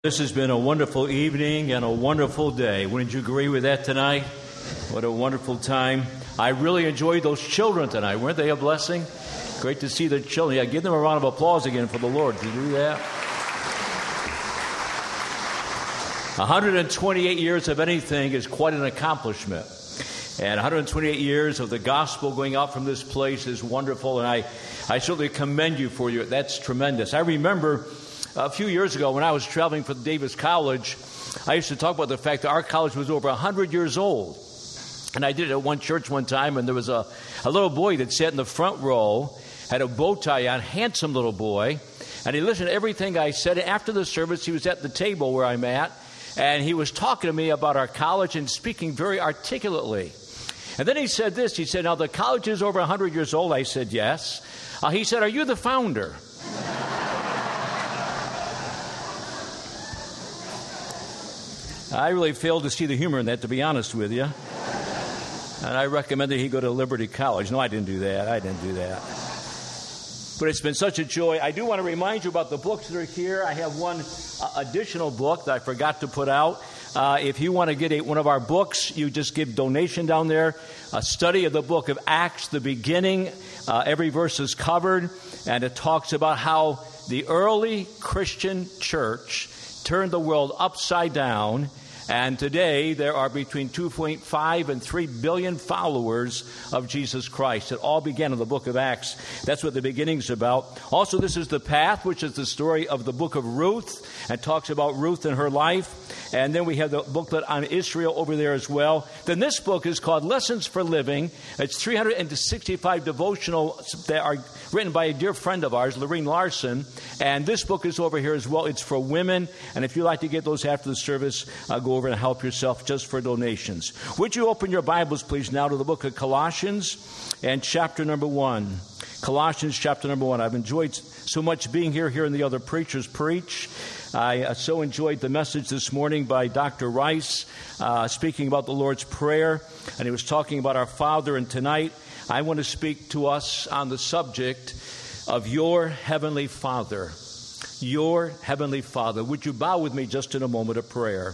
This has been a wonderful evening and a wonderful day. Wouldn't you agree with that tonight? What a wonderful time. I really enjoyed those children tonight. Weren't they a blessing? Great to see the children. Yeah, give them a round of applause again for the Lord. Did you do that? 128 years of anything is quite an accomplishment. And 128 years of the gospel going out from this place is wonderful. And I certainly commend you for you. That's tremendous. I remember a few years ago when I was traveling for the Davis College, I used to talk about the fact that our college was over 100 years old. And I did it at one church one time, and there was a little boy that sat in the front row, had a bow tie on, handsome little boy, and he listened to everything I said. After the service, he was at the table where I'm at, and he was talking to me about our college and speaking very articulately. And then he said this, he said, "Now the college is over 100 years old." I said, "Yes." He said, "Are you the founder?" I really failed to see the humor in that, to be honest with you. And I recommended he go to Liberty College. No, I didn't do that. But it's been such a joy. I do want to remind you about the books that are here. I have one additional book that I forgot to put out. If you want to get one of our books, you just give donation down there. A study of the book of Acts, the beginning. Every verse is covered. And it talks about how the early Christian church turned the world upside down. And today, there are between 2.5 and 3 billion followers of Jesus Christ. It all began in the book of Acts. That's what the beginning's about. Also, this is The Path, which is the story of the book of Ruth, and talks about Ruth and her life. And then we have the booklet on Israel over there as well. Then this book is called Lessons for Living. It's 365 devotionals that are written by a dear friend of ours, Lorene Larson. And this book is over here as well. It's for women. And if you'd like to get those after the service, go over and help yourself just for donations. Would you open your Bibles, please, now to the book of Colossians and chapter number 1. Colossians chapter number 1. I've enjoyed so much being here, hearing the other preachers preach. I so enjoyed the message this morning by Dr. Rice, speaking about the Lord's Prayer. And he was talking about our Father. And tonight, I want to speak to us on the subject of your Heavenly Father. Your Heavenly Father. Would you bow with me just in a moment of prayer?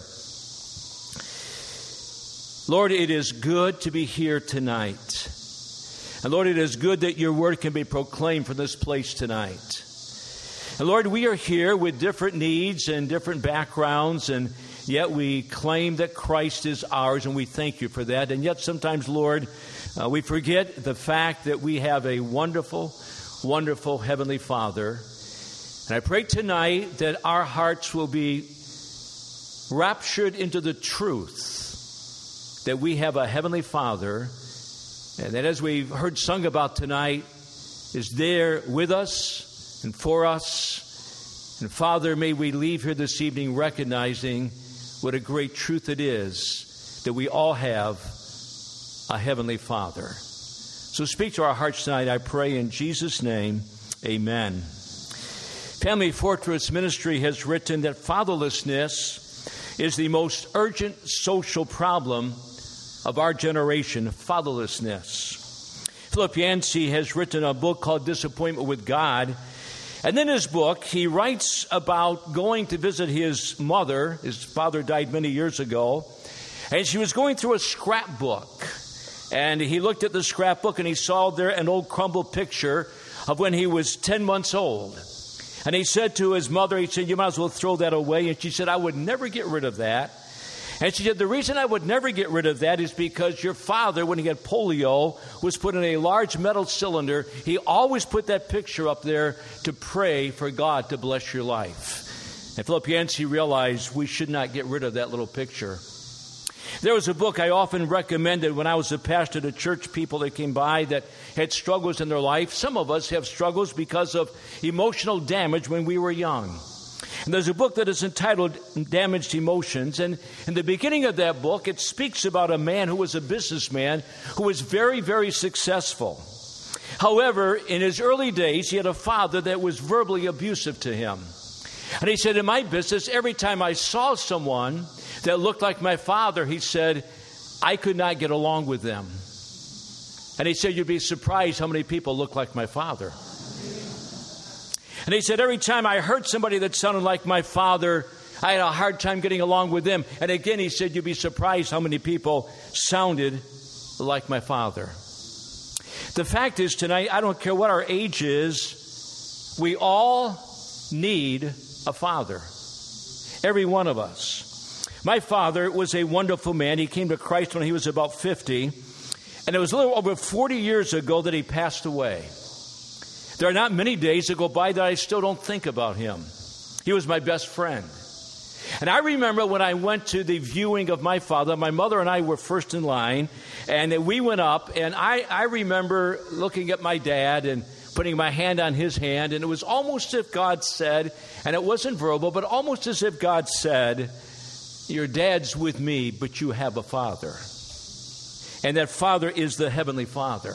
Lord, it is good to be here tonight. And Lord, it is good that your word can be proclaimed from this place tonight. And Lord, we are here with different needs and different backgrounds, and yet we claim that Christ is ours, and we thank you for that. And yet sometimes, Lord, we forget the fact that we have a wonderful, wonderful Heavenly Father. And I pray tonight that our hearts will be raptured into the truth that we have a Heavenly Father, and that as we've heard sung about tonight, is there with us and for us. And Father, may we leave here this evening recognizing what a great truth it is that we all have a Heavenly Father. So speak to our hearts tonight, I pray in Jesus' name, amen. Family Fortress Ministry has written that fatherlessness is the most urgent social problem of our generation, fatherlessness. Philip Yancey has written a book called Disappointment with God. And in his book, he writes about going to visit his mother. His father died many years ago. And she was going through a scrapbook. And he looked at the scrapbook and he saw there an old crumbled picture of when he was 10 months old. And he said to his mother, he said, "You might as well throw that away." And she said, "I would never get rid of that." And she said, "The reason I would never get rid of that is because your father, when he had polio, was put in a large metal cylinder. He always put that picture up there to pray for God to bless your life." And Philip Yancey realized we should not get rid of that little picture. There was a book I often recommended when I was a pastor to church people that came by that had struggles in their life. Some of us have struggles because of emotional damage when we were young. And there's a book that is entitled Damaged Emotions. And in the beginning of that book, it speaks about a man who was a businessman who was very, very successful. However, in his early days, he had a father that was verbally abusive to him. And he said, in my business, every time I saw someone that looked like my father, he said, I could not get along with them. And he said, you'd be surprised how many people look like my father. And he said, every time I heard somebody that sounded like my father, I had a hard time getting along with them. And again, he said, you'd be surprised how many people sounded like my father. The fact is tonight, I don't care what our age is, we all need a father. Every one of us. My father was a wonderful man. He came to Christ when he was about 50. And it was a little over 40 years ago that he passed away. There are not many days that go by that I still don't think about him. He was my best friend. And I remember when I went to the viewing of my father, my mother and I were first in line, and we went up, and I remember looking at my dad and putting my hand on his hand, and it was almost as if God said, and it wasn't verbal, but almost as if God said, your dad's with me, but you have a father. And that father is the Heavenly Father.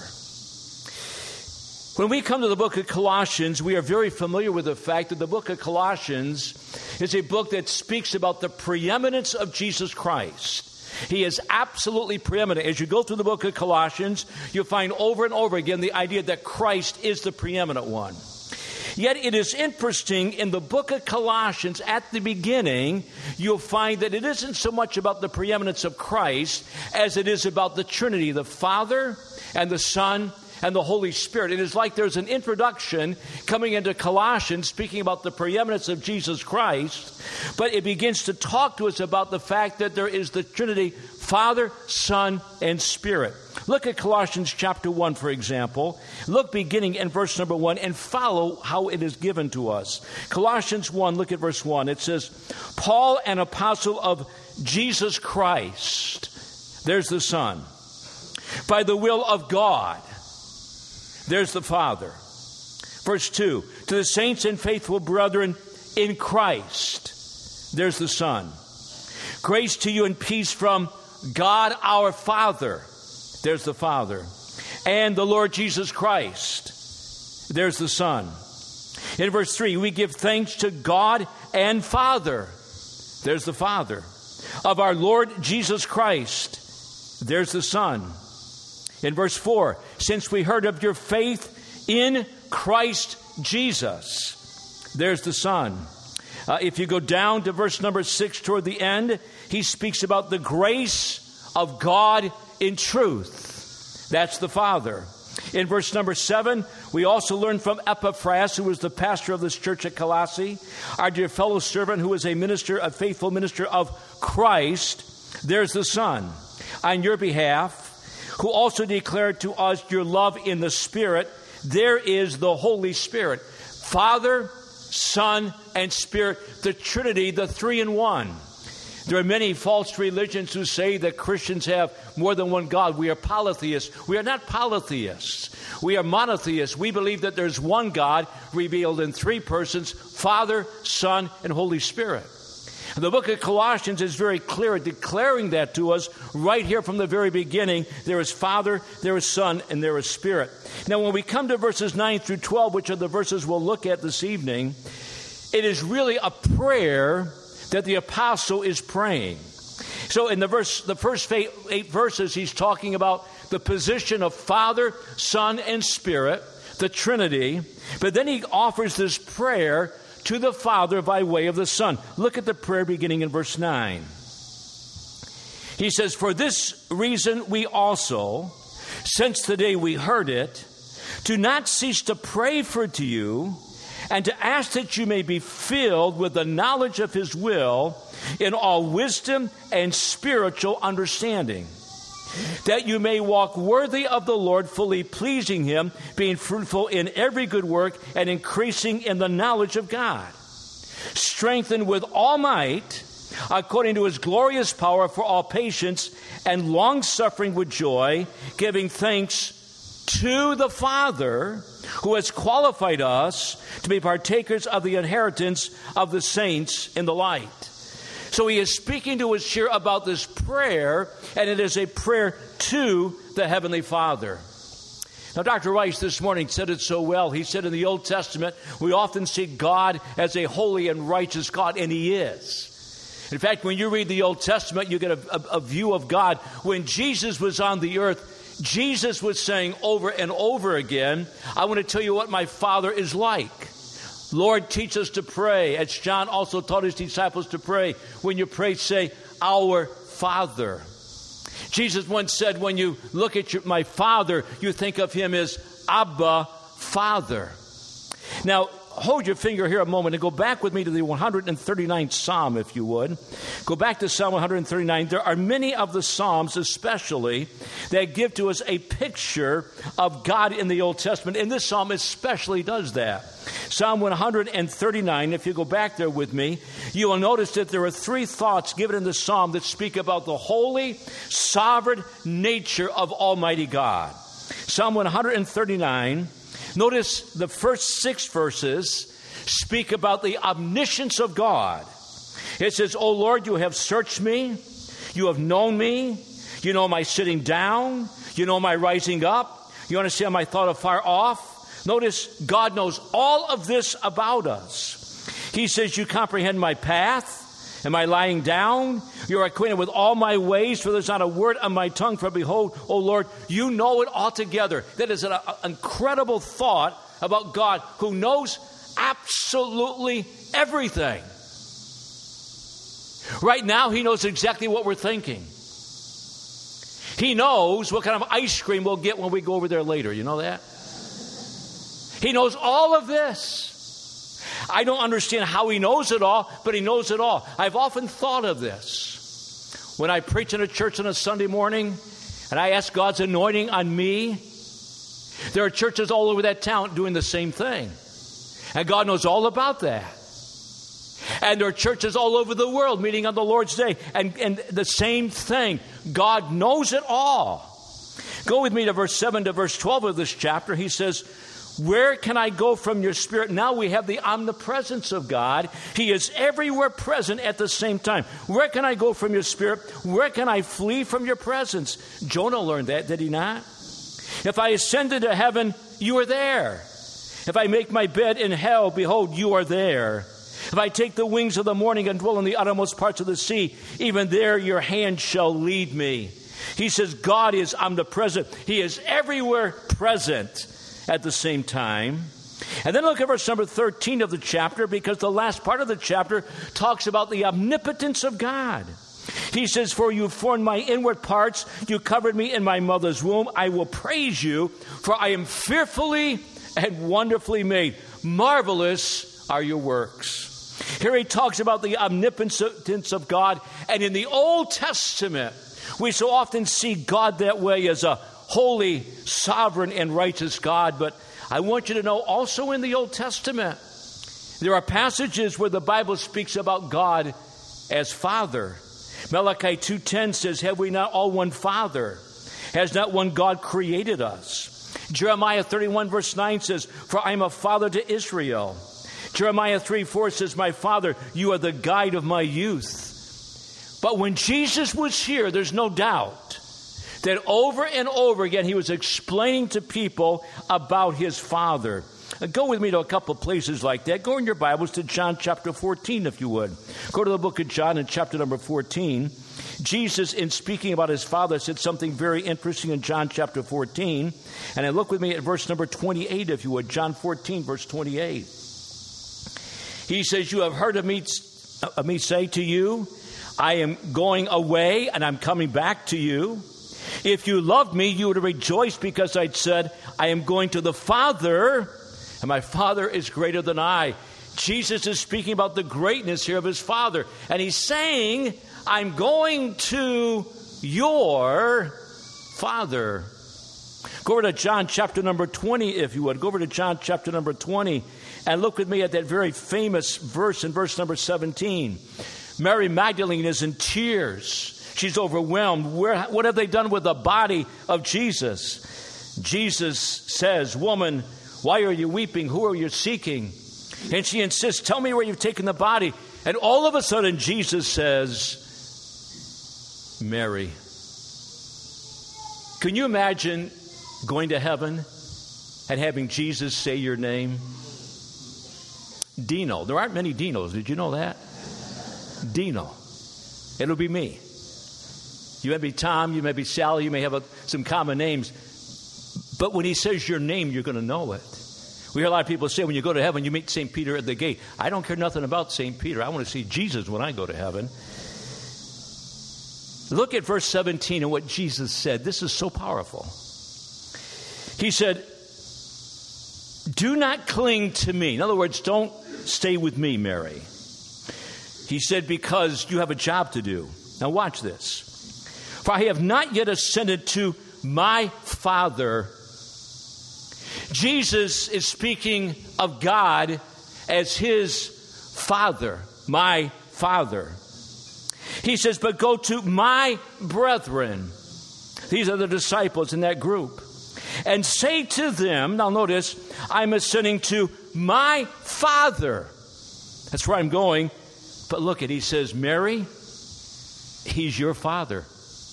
When we come to the book of Colossians, we are very familiar with the fact that the book of Colossians is a book that speaks about the preeminence of Jesus Christ. He is absolutely preeminent. As you go through the book of Colossians, you'll find over and over again the idea that Christ is the preeminent one. Yet it is interesting, in the book of Colossians, at the beginning, you'll find that it isn't so much about the preeminence of Christ as it is about the Trinity, the Father and the Son and the Holy Spirit. It is like there's an introduction coming into Colossians speaking about the preeminence of Jesus Christ, but it begins to talk to us about the fact that there is the Trinity, Father, Son, and Spirit. Look at Colossians chapter 1, for example. Look beginning in verse number 1 and follow how it is given to us. Colossians 1, look at verse 1. It says, Paul, an apostle of Jesus Christ. There's the Son. By the will of God. There's the Father. Verse 2, to the saints and faithful brethren in Christ. There's the Son. Grace to you and peace from God our Father. There's the Father. And the Lord Jesus Christ. There's the Son. In verse 3, we give thanks to God and Father. There's the Father. Of our Lord Jesus Christ. There's the Son. In verse 4, since we heard of your faith in Christ Jesus. There's the Son. If you go down to verse number 6 toward the end, he speaks about the grace of God in truth. That's the Father. In verse number 7, we also learn from Epaphras, who was the pastor of this church at Colossae, our dear fellow servant who is a minister, a faithful minister of Christ. There's the Son. On your behalf, who also declared to us your love in the Spirit. There is the Holy Spirit. Father, Son, and Spirit, the Trinity, the three in one. There are many false religions who say that Christians have more than one God. We are polytheists. We are not polytheists. We are monotheists. We believe that there's one God revealed in three persons, Father, Son, and Holy Spirit. The book of Colossians is very clear at declaring that to us right here from the very beginning. There is Father, there is Son, and there is Spirit. Now, when we come to verses 9 through 12, which are the verses we'll look at this evening, it is really a prayer that the apostle is praying. So in the first 8 verses, he's talking about the position of Father, Son, and Spirit, the Trinity. But then he offers this prayer to the Father by way of the Son. Look at the prayer beginning in verse 9. He says, for this reason we also, since the day we heard it, do not cease to pray for to you and to ask that you may be filled with the knowledge of his will in all wisdom and spiritual understanding, that you may walk worthy of the Lord, fully pleasing him, being fruitful in every good work and increasing in the knowledge of God, strengthened with all might according to his glorious power for all patience and long-suffering with joy, giving thanks to the Father who has qualified us to be partakers of the inheritance of the saints in the light. So he is speaking to us here about this prayer, and it is a prayer to the Heavenly Father. Now, Dr. Rice this morning said it so well. He said in the Old Testament, we often see God as a holy and righteous God, and he is. In fact, when you read the Old Testament, you get a view of God. When Jesus was on the earth, Jesus was saying over and over again, I want to tell you what my Father is like. Lord, teach us to pray, as John also taught his disciples to pray. When you pray, say, Our Father. Jesus once said, when you look at my Father, you think of him as Abba, Father. Now, hold your finger here a moment and go back with me to the 139th Psalm, if you would. Go back to Psalm 139. There are many of the Psalms, especially, that give to us a picture of God in the Old Testament, and this Psalm especially does that. Psalm 139, if you go back there with me, you will notice that there are three thoughts given in the Psalm that speak about the holy, sovereign nature of Almighty God. Psalm 139, notice the first 6 verses speak about the omniscience of God. It says, O Lord, you have searched me, you have known me, you know my sitting down, you know my rising up, you understand my thought afar off. Notice God knows all of this about us. He says, you comprehend my path and my lying down. You are acquainted with all my ways, for there's not a word on my tongue. For behold, O Lord, you know it altogether. That is an incredible thought about God who knows absolutely everything. Right now, he knows exactly what we're thinking. He knows what kind of ice cream we'll get when we go over there later. You know that? He knows all of this. I don't understand how he knows it all, but he knows it all. I've often thought of this. When I preach in a church on a Sunday morning and I ask God's anointing on me, there are churches all over that town doing the same thing. And God knows all about that. And there are churches all over the world meeting on the Lord's Day and the same thing. God knows it all. Go with me to verse 7 to verse 12 of this chapter. He says, where can I go from your spirit? Now we have the omnipresence of God. He is everywhere present at the same time. Where can I go from your spirit? Where can I flee from your presence? Jonah learned that, did he not? If I ascend into heaven, you are there. If I make my bed in hell, behold, you are there. If I take the wings of the morning and dwell in the uttermost parts of the sea, even there your hand shall lead me. He says God is omnipresent. He is everywhere present at the same time. And then look at verse number 13 of the chapter, because the last part of the chapter talks about the omnipotence of God. He says, for you formed my inward parts, you covered me in my mother's womb. I will praise you, for I am fearfully and wonderfully made. Marvelous are your works. Here he talks about the omnipotence of God. And in the Old Testament, we so often see God that way as a holy, sovereign, and righteous God. But I want you to know also in the Old Testament, there are passages where the Bible speaks about God as Father. Malachi 2:10 says, have we not all one Father? Has not one God created us? Jeremiah 31 verse 9 says, for I am a father to Israel. Jeremiah 3:4 says, my Father, you are the guide of my youth. But when Jesus was here, there's no doubt that over and over again he was explaining to people about his Father. Go with me to a couple of places like that. Go in your Bibles to John chapter 14, if you would. Go to the book of John in chapter number 14. Jesus, in speaking about his Father, said something very interesting in John chapter 14. And look with me at verse number 28, if you would. John 14, verse 28. He says, you have heard of me say to you, I am going away and I'm coming back to you. If you loved me, you would have rejoiced because I'd said, I am going to the Father, and my Father is greater than I. Jesus is speaking about the greatness here of his Father. And he's saying, I'm going to your Father. Go over to John chapter number 20, if you would. Go over to John chapter number 20 and look with me at that very famous verse in verse number 17. Mary Magdalene is in tears. She's overwhelmed. What have they done with the body of Jesus? Jesus says, woman, why are you weeping? Who are you seeking? And she insists, tell me where you've taken the body. And all of a sudden, Jesus says, Mary. Can you imagine going to heaven and having Jesus say your name? Dino. There aren't many Dinos. Did you know that? Dino. It'll be me. You may be Tom, you may be Sally, you may have some common names. But when he says your name, you're going to know it. We hear a lot of people say when you go to heaven, you meet St. Peter at the gate. I don't care nothing about St. Peter. I want to see Jesus when I go to heaven. Look at verse 17 and what Jesus said. This is so powerful. He said, do not cling to me. In other words, don't stay with me, Mary. He said, because you have a job to do. Now watch this. For I have not yet ascended to my Father. Jesus is speaking of God as his Father, my Father. He says, but go to my brethren. These are the disciples in that group. And say to them, now notice, I'm ascending to my Father. That's where I'm going. But look at, he says, Mary, he's your Father.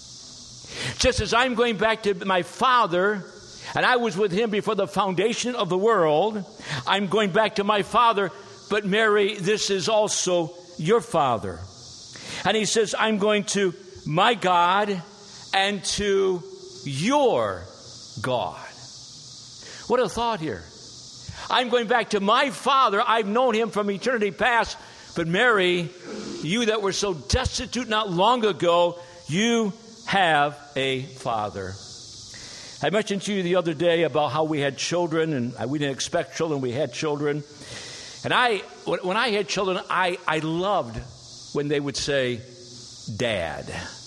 Just as I'm going back to my Father, and I was with him before the foundation of the world, I'm going back to my Father, but Mary, this is also your Father. And he says, I'm going to my God and to your God. What a thought here. I'm going back to my Father. I've known him from eternity past. But Mary, you that were so destitute not long ago, you have a Father. I mentioned to you the other day about how we had children, and we didn't expect children, we had children. And when I had children, I loved when they would say, Dad.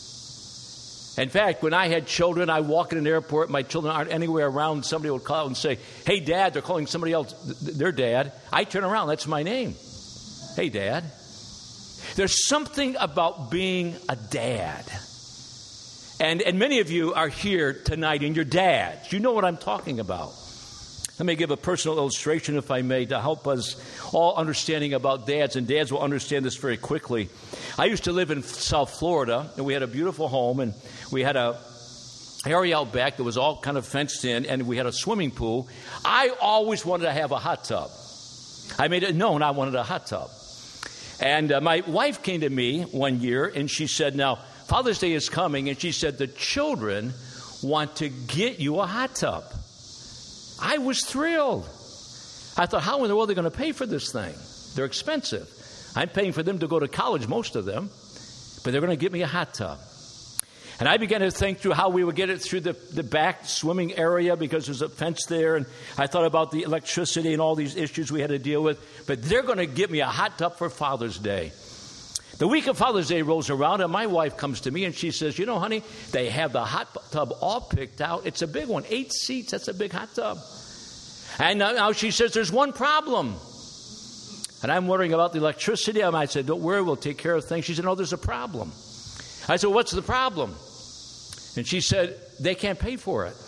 In fact, when I had children, I walk in an airport, my children aren't anywhere around, somebody would call out and say, hey, Dad, they're calling somebody else their dad. I turn around, that's my name. Hey, Dad. There's something about being a dad. And many of you are here tonight and you're dads. You know what I'm talking about. Let me give a personal illustration, if I may, to help us all understanding about dads. And dads will understand this very quickly. I used to live in South Florida, and we had a beautiful home, and we had a area out back that was all kind of fenced in, and we had a swimming pool. I always wanted to have a hot tub. I made it known I wanted a hot tub. And my wife came to me one year, and she said, now, Father's Day is coming, and she said, the children want to get you a hot tub. I was thrilled. I thought, how in the world are they going to pay for this thing? They're expensive. I'm paying for them to go to college, most of them, but they're going to get me a hot tub. And I began to think through how we would get it through the back swimming area because there's a fence there. And I thought about the electricity and all these issues we had to deal with. But they're going to get me a hot tub for Father's Day. The week of Father's Day rolls around, and my wife comes to me, and she says, you know, honey, they have the hot tub all picked out. It's a big one, 8 seats. That's a big hot tub. And now she says, there's one problem. And I'm worrying about the electricity. I said, don't worry, we'll take care of things. She said, no, there's a problem. I said, what's the problem? And she said, they can't pay for it.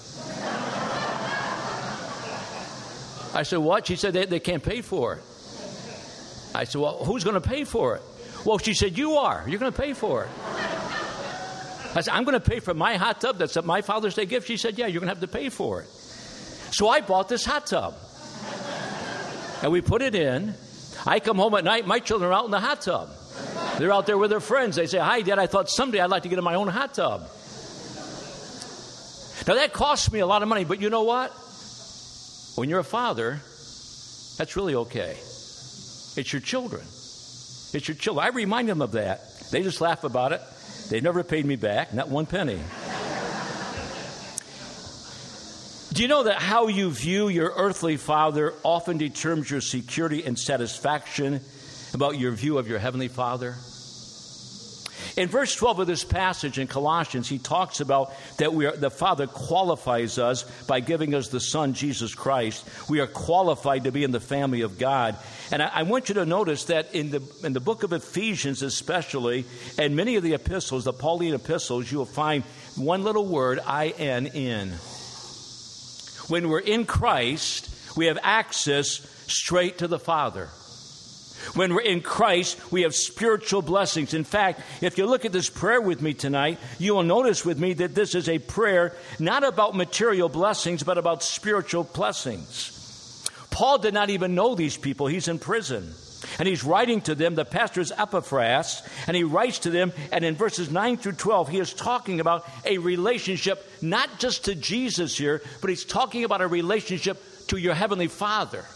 I said, what? She said, they can't pay for it. I said, well, who's going to pay for it? Well, she said, you are. You're going to pay for it. I said, I'm going to pay for my hot tub. That's my Father's Day gift. She said, yeah, you're going to have to pay for it. So I bought this hot tub. And we put it in. I come home at night, my children are out in the hot tub. They're out there with their friends. They say, hi, Dad, I thought someday I'd like to get in my own hot tub. Now, that costs me a lot of money, but you know what? When you're a father, that's really okay. It's your children. It's your children. I remind them of that. They just laugh about it. They never paid me back, not one penny. Do you know that how you view your earthly father often determines your security and satisfaction about your view of your heavenly Father? In verse 12 of this passage in Colossians, he talks about that the Father qualifies us by giving us the Son, Jesus Christ. We are qualified to be in the family of God. And I want you to notice that in the book of Ephesians especially, and many of the epistles, the Pauline epistles, you will find one little word, I-N-N. When we're in Christ, we have access straight to the Father. When we're in Christ, we have spiritual blessings. In fact, if you look at this prayer with me tonight, you will notice with me that this is a prayer not about material blessings, but about spiritual blessings. Paul did not even know these people. He's in prison. And he's writing to them, the pastor's Epaphras, and he writes to them, and in verses 9 through 12, he is talking about a relationship, not just to Jesus here, but he's talking about a relationship to your heavenly Father.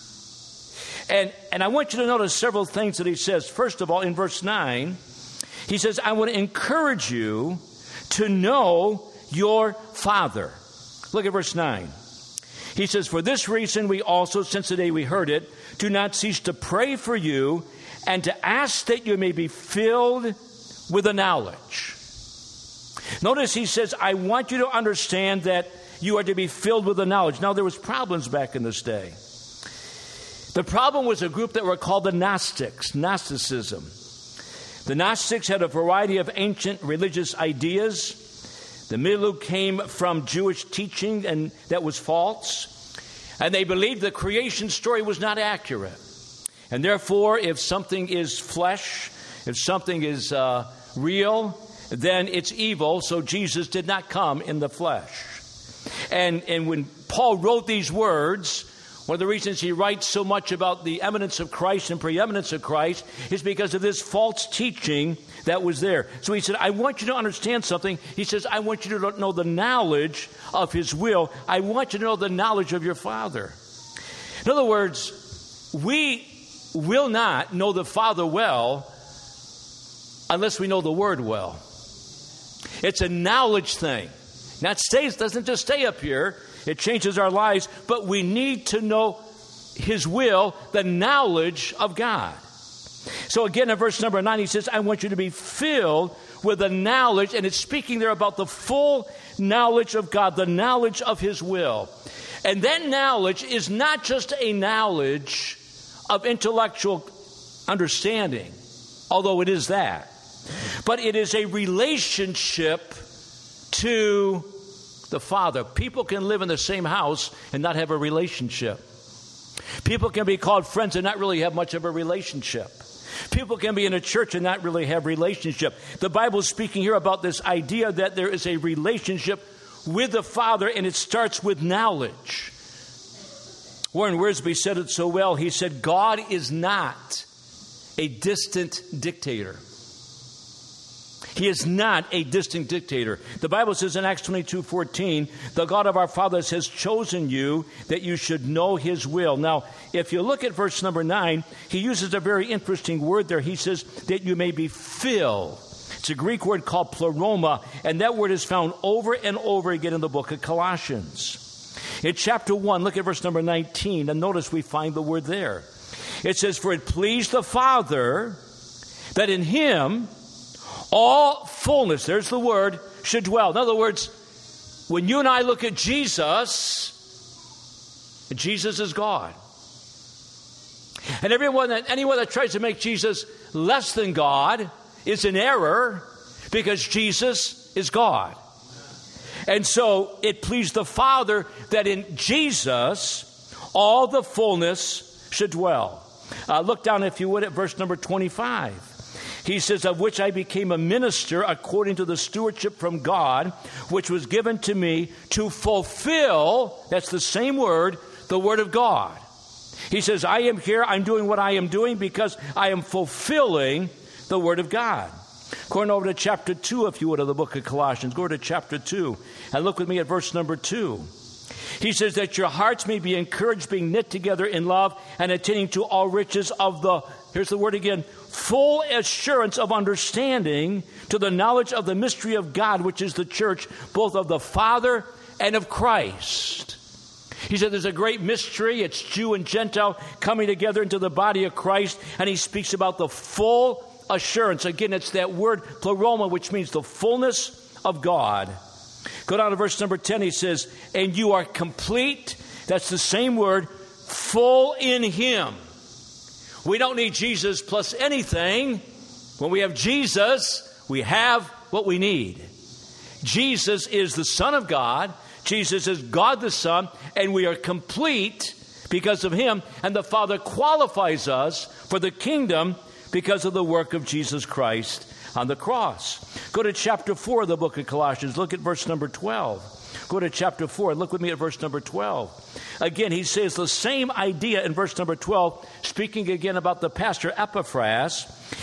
And I want you to notice several things that he says. First of all, in verse 9, he says, I want to encourage you to know your Father. Look at verse 9. He says, for this reason we also, since the day we heard it, do not cease to pray for you and to ask that you may be filled with the knowledge. Notice he says, I want you to understand that you are to be filled with the knowledge. Now, there was problems back in this day. The problem was a group that were called the Gnostics, Gnosticism. The Gnostics had a variety of ancient religious ideas. The milieu came from Jewish teaching, and that was false. And they believed the creation story was not accurate. And therefore, if something is flesh, if something is real, then it's evil. So Jesus did not come in the flesh. And when Paul wrote these words, one of the reasons he writes so much about the eminence of Christ and preeminence of Christ is because of this false teaching that was there. So he said, I want you to understand something. He says, I want you to know the knowledge of his will. I want you to know the knowledge of your Father. In other words, we will not know the Father well unless we know the Word well. It's a knowledge thing. Now, it doesn't just stay up here. It changes our lives, but we need to know his will, the knowledge of God. So again, in verse number 9, he says, I want you to be filled with the knowledge, and it's speaking there about the full knowledge of God, the knowledge of his will. And that knowledge is not just a knowledge of intellectual understanding, although it is that, but it is a relationship to the Father. People can live in the same house and not have a relationship. People can be called friends and not really have much of a relationship. People can be in a church and not really have relationship. The Bible is speaking here about this idea that there is a relationship with the Father, and it starts with knowledge. Warren Wiersbe said it so well. He said, God is not a distant dictator. He is not a distant dictator. The Bible says in Acts 22:14, the God of our fathers has chosen you that you should know his will. Now, if you look at verse number 9, he uses a very interesting word there. He says that you may be filled. It's a Greek word called pleroma, and that word is found over and over again in the book of Colossians. In chapter 1, look at verse number 19, and notice we find the word there. It says, for it pleased the Father that in him all fullness, there's the word, should dwell. In other words, when you and I look at Jesus, Jesus is God. And anyone that tries to make Jesus less than God is in error, because Jesus is God. And so it pleased the Father that in Jesus all the fullness should dwell. Look down, if you would, at verse number 25. He says, of which I became a minister according to the stewardship from God, which was given to me to fulfill, that's the same word, the word of God. He says, I am here, I'm doing what I am doing because I am fulfilling the word of God. Going over to chapter 2, if you would, of the book of Colossians. Go to chapter 2 and look with me at verse number 2. He says that your hearts may be encouraged, being knit together in love and attaining to all riches of the, here's the word again, full assurance of understanding, to the knowledge of the mystery of God, which is the church, both of the Father and of Christ. He said there's a great mystery. It's Jew and Gentile coming together into the body of Christ. And he speaks about the full assurance. Again, it's that word pleroma, which means the fullness of God. Go down to verse number 10. He says, and you are complete. That's the same word, full in him. We don't need Jesus plus anything. When we have Jesus, we have what we need. Jesus is the Son of God. Jesus is God the Son, and we are complete because of him. And the Father qualifies us for the kingdom because of the work of Jesus Christ on the cross. Go to chapter 4 of the book of Colossians. Look at verse number 12. Go to chapter 4 and look with me at verse number 12. Again, he says the same idea in verse number 12, speaking again about the pastor Epaphras.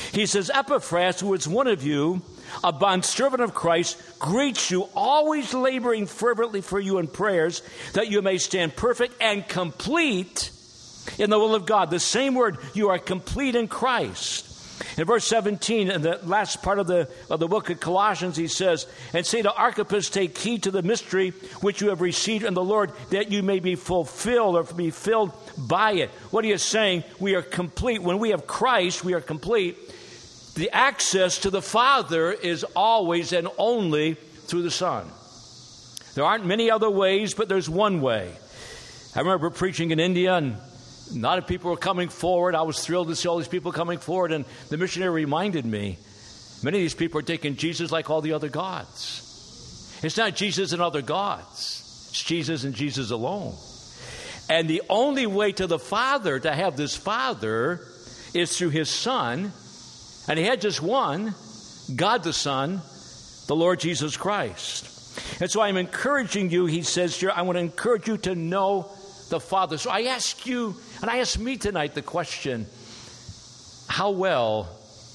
He says, Epaphras, who is one of you, a bondservant of Christ, greets you, always laboring fervently for you in prayers, that you may stand perfect and complete in the will of God. The same word, you are complete in Christ. In verse 17, in the last part of the book of Colossians, he says, and say to Archippus, take heed to the mystery which you have received in the Lord, that you may be fulfilled or be filled by it. What he is saying, we are complete. When we have Christ, we are complete. The access to the Father is always and only through the Son. There aren't many other ways, but there's one way. I remember preaching in India, and a lot of people were coming forward. I was thrilled to see all these people coming forward, and the missionary reminded me, many of these people are taking Jesus like all the other gods. It's not Jesus and other gods. It's Jesus and Jesus alone. And the only way to the Father, to have this Father, is through His Son. And He had just one, God the Son, the Lord Jesus Christ. And so I'm encouraging you, he says here, I want to encourage you to know the Father. So I ask you, and I ask me tonight the question, how well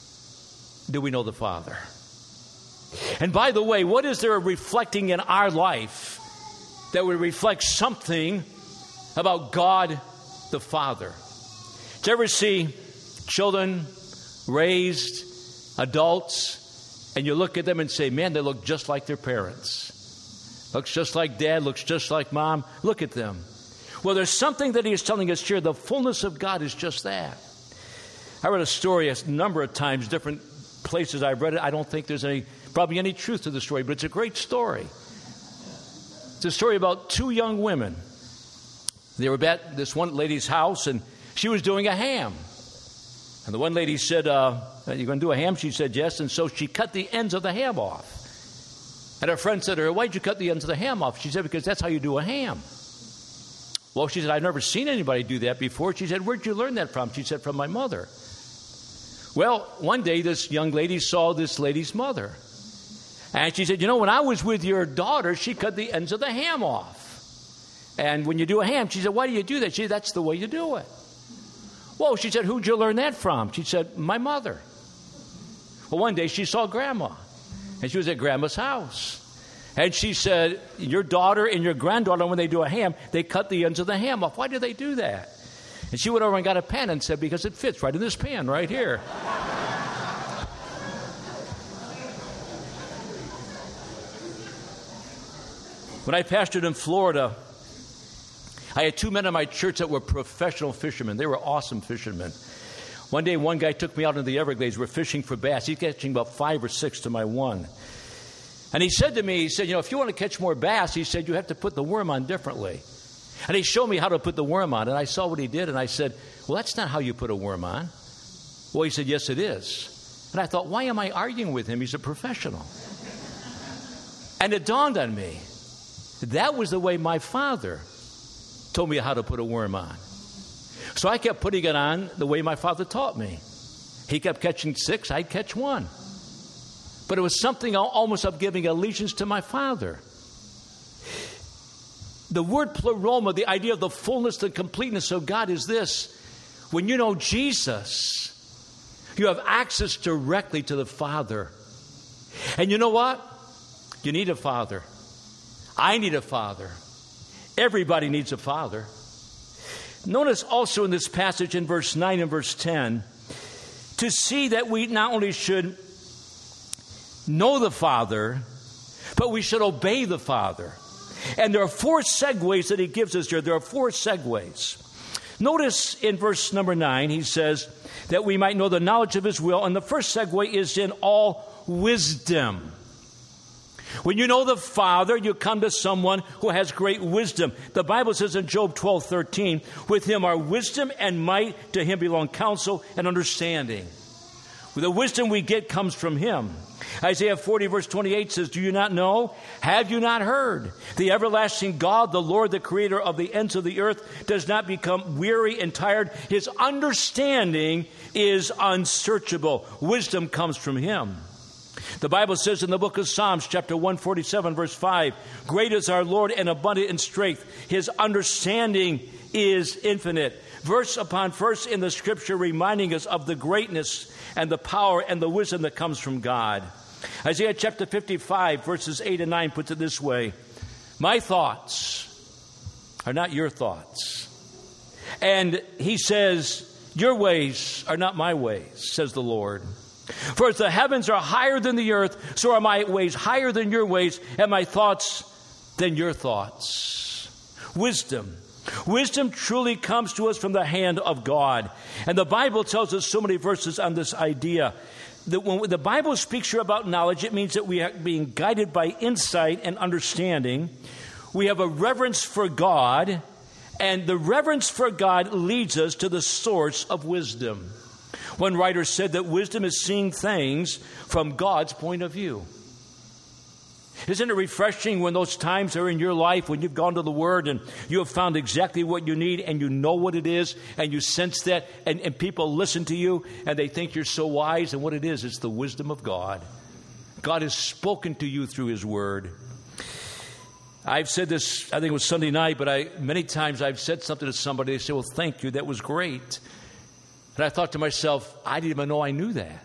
do we know the Father? And by the way, what is there reflecting in our life that would reflect something about God the Father? Did you ever see children raised, adults, and you look at them and say, man, they look just like their parents. Looks just like dad, looks just like mom. Look at them. Well, there's something that he is telling us here. The fullness of God is just that. I read a story a number of times, different places I've read it. I don't think there's probably any truth to the story, but it's a great story. It's a story about two young women. They were at this one lady's house, and she was doing a ham. And the one lady said, you're going to do a ham? She said, yes. And so she cut the ends of the ham off. And her friend said to her, why'd you cut the ends of the ham off? She said, because that's how you do a ham. Well, she said, I've never seen anybody do that before. She said, where'd you learn that from? She said, from my mother. Well, one day this young lady saw this lady's mother. And she said, when I was with your daughter, she cut the ends of the ham off. And when you do a ham, she said, why do you do that? She said, that's the way you do it. Whoa, she said, who'd you learn that from? She said, my mother. Well, one day she saw Grandma, and she was at Grandma's house. And she said, your daughter and your granddaughter, when they do a ham, they cut the ends of the ham off. Why do they do that? And she went over and got a pen and said, because it fits right in this pan right here. When I pastored in Florida, I had two men in my church that were professional fishermen. They were awesome fishermen. One day, one guy took me out into the Everglades. We're fishing for bass. He's catching about 5 or 6 to my 1. And he said to me, if you want to catch more bass, he said, you have to put the worm on differently. And he showed me how to put the worm on. And I saw what he did. And I said, well, that's not how you put a worm on. Well, he said, yes, it is. And I thought, why am I arguing with him? He's a professional. And it dawned on me, that was the way my father told me how to put a worm on. So I kept putting it on the way my father taught me. He kept catching 6, I'd catch 1. But it was something almost of giving allegiance to my father. The word pleroma, the idea of the fullness, the completeness of God is this. When you know Jesus, you have access directly to the Father. And you know what? You need a father. I need a father. Everybody needs a father. Notice also in this passage in verse 9 and verse 10, to see that we not only should know the Father, but we should obey the Father. And there are 4 segues that he gives us here. There are 4 segues. Notice in verse number 9, he says that we might know the knowledge of his will. And the first segue is in all wisdom. When you know the Father, you come to someone who has great wisdom. The Bible says in Job 12:13, with him are wisdom and might, to him belong counsel and understanding. The wisdom we get comes from him. Isaiah 40 verse 28 says, do you not know? Have you not heard? The everlasting God, the Lord, the creator of the ends of the earth, does not become weary and tired. His understanding is unsearchable. Wisdom comes from him. The Bible says in the book of Psalms, chapter 147, verse 5, great is our Lord and abundant in strength. His understanding is infinite. verse upon verse in the Scripture, reminding us of the greatness and the power and the wisdom that comes from God. Isaiah chapter 55, verses 8 and 9 puts it this way: my thoughts are not your thoughts. And he says, your ways are not my ways, says the Lord. For as the heavens are higher than the earth, so are my ways higher than your ways, and my thoughts than your thoughts. Wisdom. Wisdom truly comes to us from the hand of God. And the Bible tells us so many verses on this idea that when the Bible speaks here about knowledge, it means that we are being guided by insight and understanding. We have a reverence for God, and the reverence for God leads us to the source of wisdom. One writer said that wisdom is seeing things from God's point of view. Isn't it refreshing when those times are in your life when you've gone to the Word and you have found exactly what you need and you know what it is and you sense that and people listen to you and they think you're so wise, and what it is, it's the wisdom of God. God has spoken to you through His Word. I've said this, I think it was Sunday night, but many times I've said something to somebody, they say, well, thank you, that was great. And I thought to myself, I didn't even know I knew that.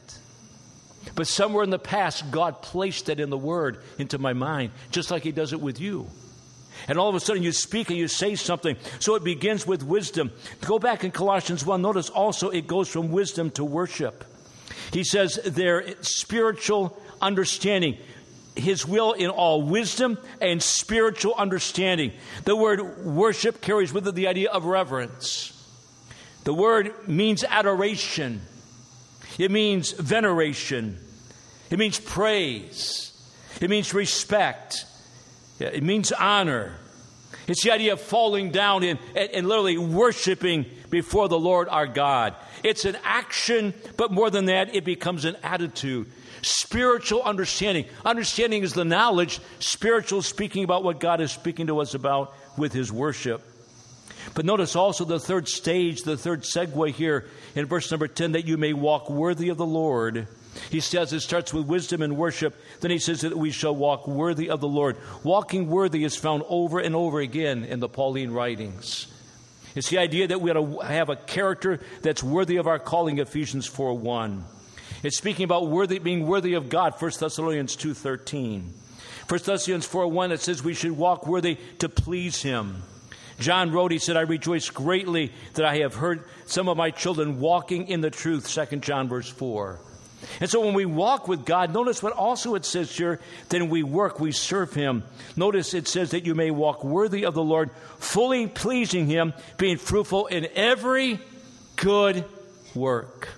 But somewhere in the past, God placed that in the Word into my mind, just like He does it with you. And all of a sudden you speak and you say something. So it begins with wisdom. Go back in Colossians 1, notice also it goes from wisdom to worship. He says there, spiritual understanding. His will in all wisdom and spiritual understanding. The word worship carries with it the idea of reverence. The word means adoration. It means veneration. It means praise. It means respect. It means honor. It's the idea of falling down and literally worshiping before the Lord our God. It's an action, but more than that, it becomes an attitude. Spiritual understanding. Understanding is the knowledge. Spiritual, speaking about what God is speaking to us about with His worship. But notice also the third stage, the third segue here in verse number 10, that you may walk worthy of the Lord. He says it starts with wisdom and worship. Then he says that we shall walk worthy of the Lord. Walking worthy is found over and over again in the Pauline writings. It's the idea that we ought to have a character that's worthy of our calling, Ephesians 4:1. It's speaking about being worthy of God, 1 Thessalonians 2:13. 1 Thessalonians 4:1, it says we should walk worthy to please Him. John wrote, he said, I rejoice greatly that I have heard some of my children walking in the truth, 2 John verse 4. And so when we walk with God, notice what also it says here, then we work, we serve Him. Notice it says that you may walk worthy of the Lord, fully pleasing Him, being fruitful in every good work.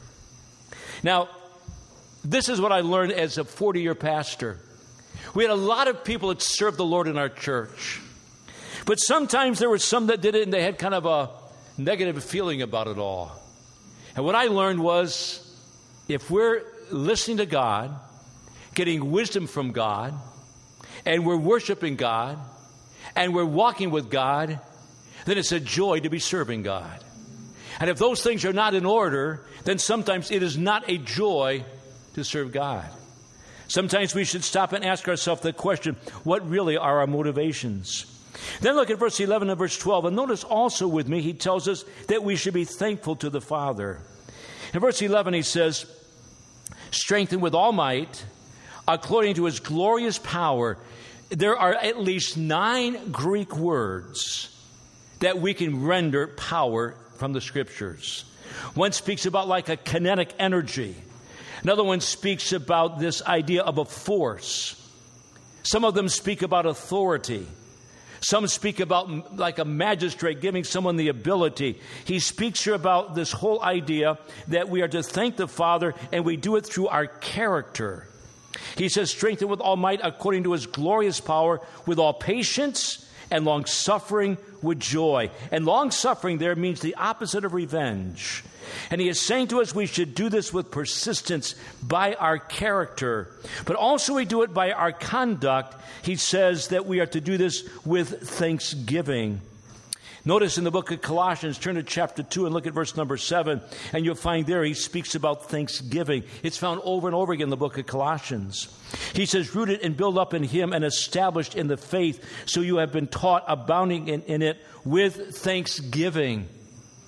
Now, this is what I learned as a 40-year pastor. We had a lot of people that served the Lord in our church. But sometimes there were some that did it and they had kind of a negative feeling about it all. And what I learned was, if we're listening to God, getting wisdom from God, and we're worshiping God, and we're walking with God, then it's a joy to be serving God. And if those things are not in order, then sometimes it is not a joy to serve God. Sometimes we should stop and ask ourselves the question, what really are our motivations? Then look at verse 11 and verse 12. And notice also with me, he tells us that we should be thankful to the Father. In verse 11 he says, strengthened with all might, according to His glorious power. There are at least 9 Greek words that we can render power from the Scriptures. One speaks about like a kinetic energy. Another one speaks about this idea of a force. Some of them speak about authority. Some speak about like a magistrate giving someone the ability. He speaks here about this whole idea that we are to thank the Father, and we do it through our character. He says, strengthened with all might according to His glorious power, with all patience and long-suffering with joy. And long-suffering there means the opposite of revenge. And He is saying to us we should do this with persistence by our character. But also we do it by our conduct. He says that we are to do this with thanksgiving. Notice in the book of Colossians, turn to chapter 2 and look at verse number 7. And you'll find there he speaks about thanksgiving. It's found over and over again in the book of Colossians. He says, rooted and built up in Him and established in the faith, so you have been taught, abounding in it with thanksgiving.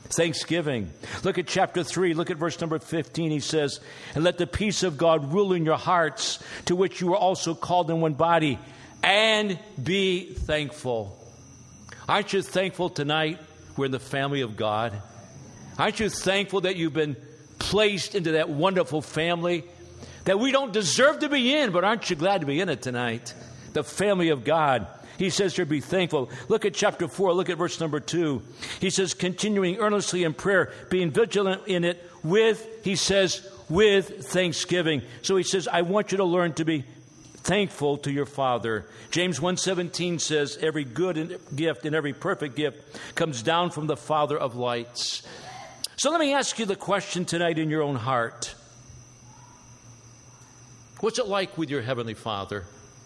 Thanksgiving. Look at chapter 3. Look at verse number 15. He says, and let the peace of God rule in your hearts, to which you were also called in one body, and be thankful. Aren't you thankful tonight we're in the family of God? Aren't you thankful that you've been placed into that wonderful family that we don't deserve to be in, but aren't you glad to be in it tonight? The family of God. He says here, be thankful. Look at chapter 4. Look at verse number 2. He says, continuing earnestly in prayer, being vigilant in it with, he says, with thanksgiving. So he says, I want you to learn to be thankful to your Father. James 1:17 says, every good gift and every perfect gift comes down from the Father of lights. So let me ask you the question tonight in your own heart. What's it like with your Heavenly Father?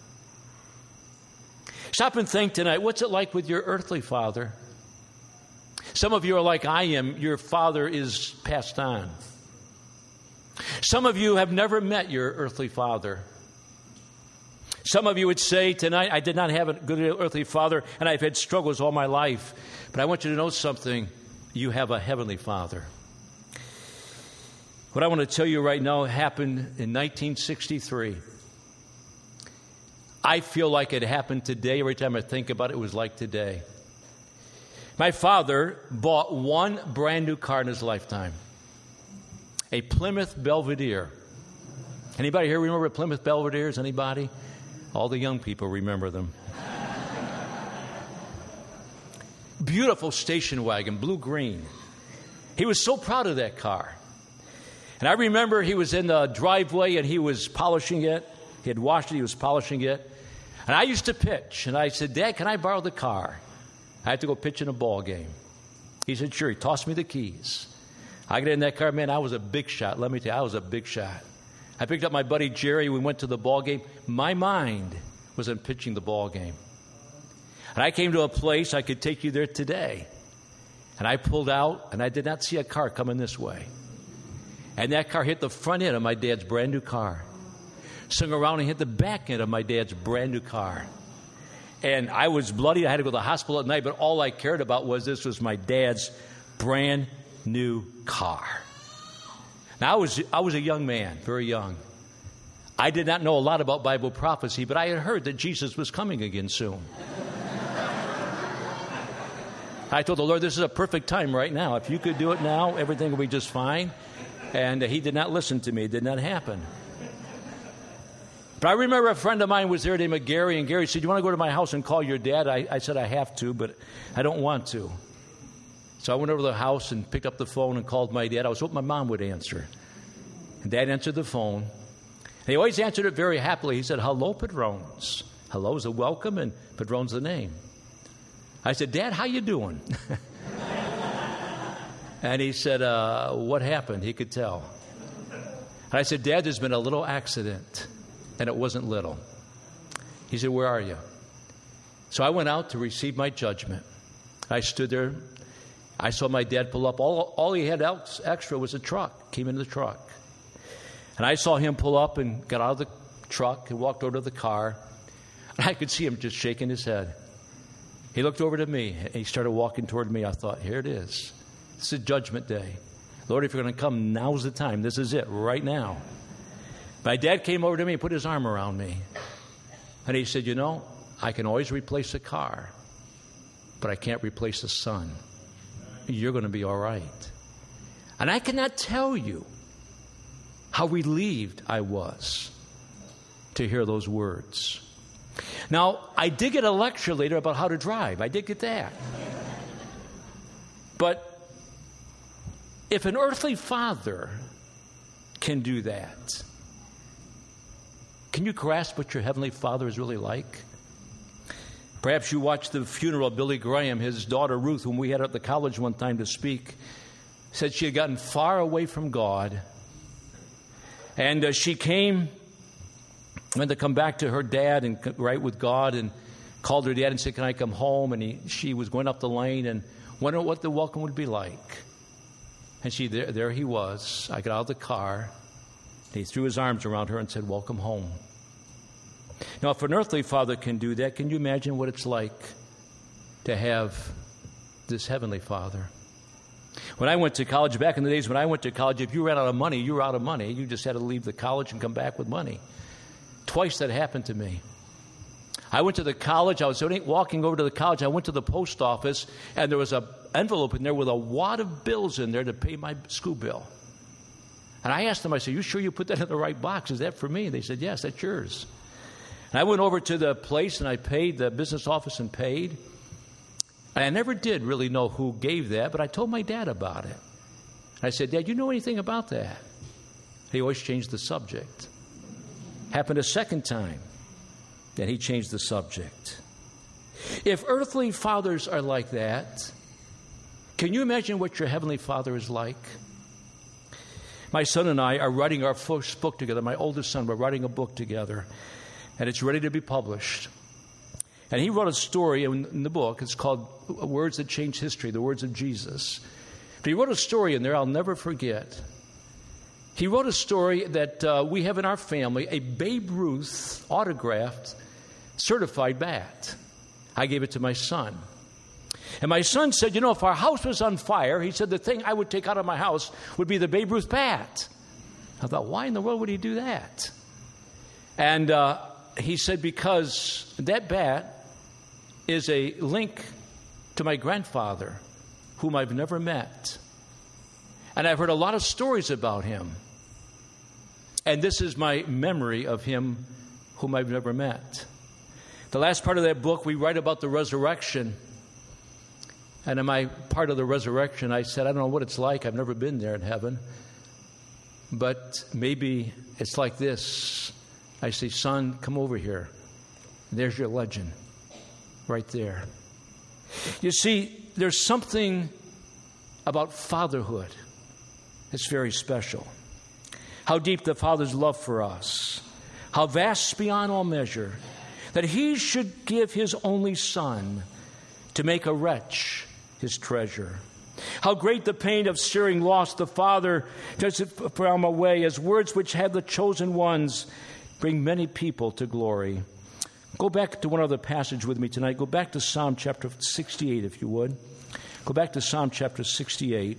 Stop and think tonight, what's it like with your earthly father? Some of you are like I am. Your father is passed on. Some of you have never met your earthly father. Some of you would say tonight, I did not have a good earthly father, and I've had struggles all my life. But I want you to know something. You have a heavenly Father. What I want to tell you right now happened in 1963. I feel like it happened today. Every time I think about it, it was like today. My father bought one brand new car in his lifetime. A Plymouth Belvedere. Anybody here remember Plymouth Belvederes? Anybody? All the young people remember them. Beautiful station wagon, blue-green. He was so proud of that car. And I remember he was in the driveway and he was polishing it. He had washed it, he was polishing it. And I used to pitch. And I said, Dad, can I borrow the car? I had to go pitch in a ball game. He said, sure. He tossed me the keys. I got in that car. Man, I was a big shot. Let me tell you, I was a big shot. I picked up my buddy Jerry. We went to the ball game. My mind was on pitching the ball game. And I came to a place, I could take you there today. And I pulled out, and I did not see a car coming this way. And that car hit the front end of my dad's brand new car. Swung around and hit the back end of my dad's brand new car. And I was bloody. I had to go to the hospital at night, but all I cared about was this was my dad's brand new car. Now, I was a young man, very young. I did not know a lot about Bible prophecy, but I had heard that Jesus was coming again soon. I told the Lord, this is a perfect time right now. If you could do it now, everything will be just fine. And he did not listen to me. It did not happen. But I remember a friend of mine was there named Gary, and Gary said, you want to go to my house and call your dad? I said, I have to, but I don't want to. So I went over to the house and picked up the phone and called my dad. I was hoping my mom would answer. And Dad answered the phone. And he always answered it very happily. He said, hello, Padrones. Hello is a welcome, and Padrone's the name. I said, Dad, how you doing? And he said, what happened? He could tell. And I said, Dad, there's been a little accident. And it wasn't little. He said, where are you? So I went out to receive my judgment. I stood there. I saw my dad pull up. All he had else extra was a truck. Came in the truck. And I saw him pull up and got out of the truck and walked over to the car. And I could see him just shaking his head. He looked over to me and he started walking toward me. I thought, here it is. This is Judgment Day. Lord, if you're going to come, now's the time. This is it, right now. My dad came over to me and put his arm around me. And he said, you know, I can always replace a car, but I can't replace a son. You're going to be all right. And I cannot tell you how relieved I was to hear those words. Now, I did get a lecture later about how to drive. I did get that. But if an earthly father can do that, can you grasp what your Heavenly Father is really like? Perhaps you watched the funeral of Billy Graham. His daughter Ruth, whom we had at the college one time to speak, said she had gotten far away from God. And she went to come back to her dad and right with God, and called her dad and said, can I come home? And she was going up the lane and wondering what the welcome would be like. And there he was. I got out of the car. And he threw his arms around her and said, welcome home. Now, if an earthly father can do that, can you imagine what it's like to have this heavenly Father? When I went to college, back in the days when I went to college, if you ran out of money, you were out of money. You just had to leave the college and come back with money. Twice that happened to me. I went to the college. I was walking over to the college. I went to the post office, and there was an envelope in there with a wad of bills in there to pay my school bill. And I asked them, I said, you sure you put that in the right box? Is that for me? They said, yes, that's yours. And I went over to the place, and I paid the business office and paid. And I never did really know who gave that, but I told my dad about it. I said, Dad, you know anything about that? He always changed the subject. Happened a second time. Then he changed the subject. If earthly fathers are like that, can you imagine what your heavenly Father is like? My son and I are writing our first book together. My oldest son, we're writing a book together, and it's ready to be published. And he wrote a story in the book. It's called Words That Changed History, the words of Jesus. But he wrote a story in there I'll never forget. He wrote a story that we have in our family, a Babe Ruth autographed, certified bat. I gave it to my son. And my son said, if our house was on fire, he said the thing I would take out of my house would be the Babe Ruth bat. I thought, why in the world would he do that? And he said, because that bat is a link to my grandfather, whom I've never met. And I've heard a lot of stories about him. And this is my memory of him whom I've never met. The last part of that book, we write about the resurrection. And in my part of the resurrection, I said, I don't know what it's like. I've never been there in heaven. But maybe it's like this. I say, son, come over here. There's your legend right there. You see, there's something about fatherhood that's very special. How deep the Father's love for us. How vast beyond all measure. That he should give his only Son to make a wretch his treasure. How great the pain of searing loss the Father does it from away, as words which have the chosen ones bring many people to glory. Go back to one other passage with me tonight. Go back to Psalm chapter 68, if you would. Go back to Psalm chapter 68.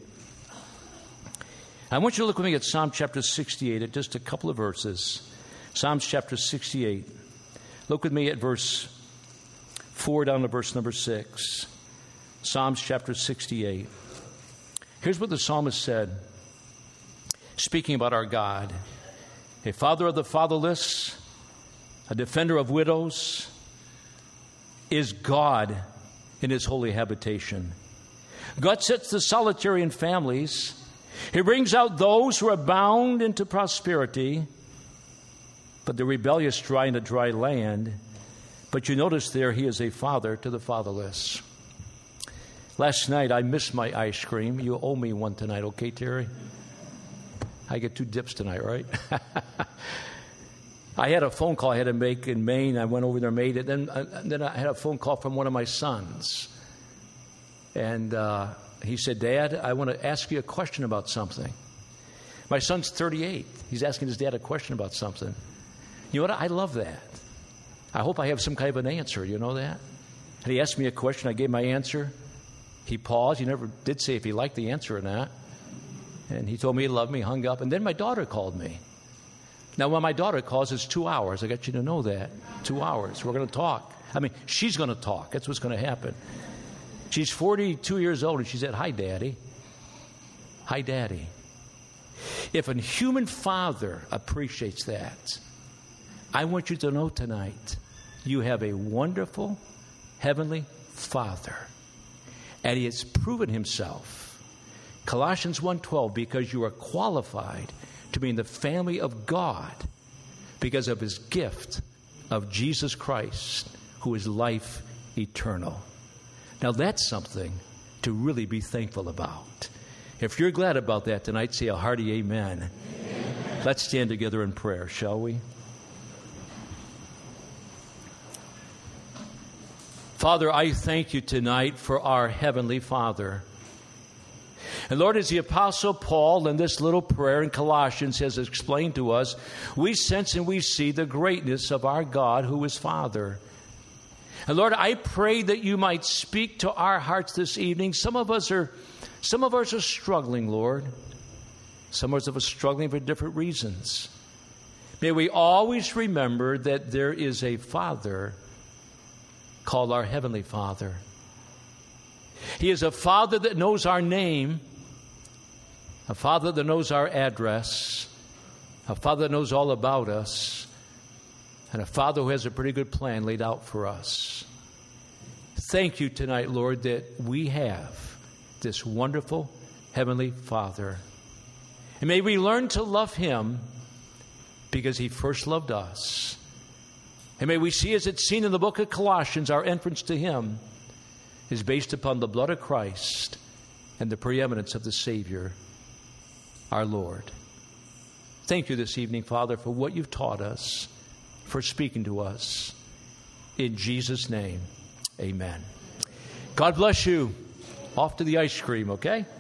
I want you to look with me at Psalm chapter 68 at just a couple of verses. Psalms chapter 68. Look with me at verse 4 down to verse number 6. Psalms chapter 68. Here's what the psalmist said, speaking about our God. A father of the fatherless, a defender of widows, is God in his holy habitation. God sets the solitary in families. He brings out those who are bound into prosperity, but the rebellious dry in a dry land. But you notice there, he is a father to the fatherless. Last night, I missed my ice cream. You owe me one tonight, okay, Terry? I get 2 dips tonight, right? I had a phone call I had to make in Maine. I went over there and made it. Then I had a phone call from one of my sons. And he said, Dad, I want to ask you a question about something. My son's 38. He's asking his dad a question about something. You know what? I love that. I hope I have some kind of an answer. You know that? And he asked me a question. I gave my answer. He paused. He never did say if he liked the answer or not. And he told me he loved me, hung up. And then my daughter called me. Now, when my daughter calls, it's 2 hours. I got you to know that. 2 hours. We're going to talk. I mean, she's going to talk. That's what's going to happen. She's 42 years old, and she said, Hi, Daddy. Hi, Daddy. If a human father appreciates that, I want you to know tonight, you have a wonderful heavenly Father. And he has proven himself. Colossians 1:12, because you are qualified to be in the family of God because of his gift of Jesus Christ, who is life eternal. Now that's something to really be thankful about. If you're glad about that tonight, say a hearty amen. Amen. Let's stand together in prayer, shall we? Father, I thank you tonight for our Heavenly Father. And Lord, as the Apostle Paul in this little prayer in Colossians has explained to us, we sense and we see the greatness of our God who is Father. And Lord, I pray that you might speak to our hearts this evening. Some of us are Some of us are struggling, Lord. Some of us are struggling for different reasons. May we always remember that there is a Father called our Heavenly Father. He is a Father that knows our name, a Father that knows our address, a Father that knows all about us, and a Father who has a pretty good plan laid out for us. Thank you tonight, Lord, that we have this wonderful Heavenly Father. And may we learn to love Him because He first loved us. And may we see, as it's seen in the book of Colossians, our entrance to Him is based upon the blood of Christ and the preeminence of the Savior, our Lord. Thank you this evening, Father, for what you've taught us, for speaking to us. In Jesus' name, amen. God bless you. Off to the ice cream, okay?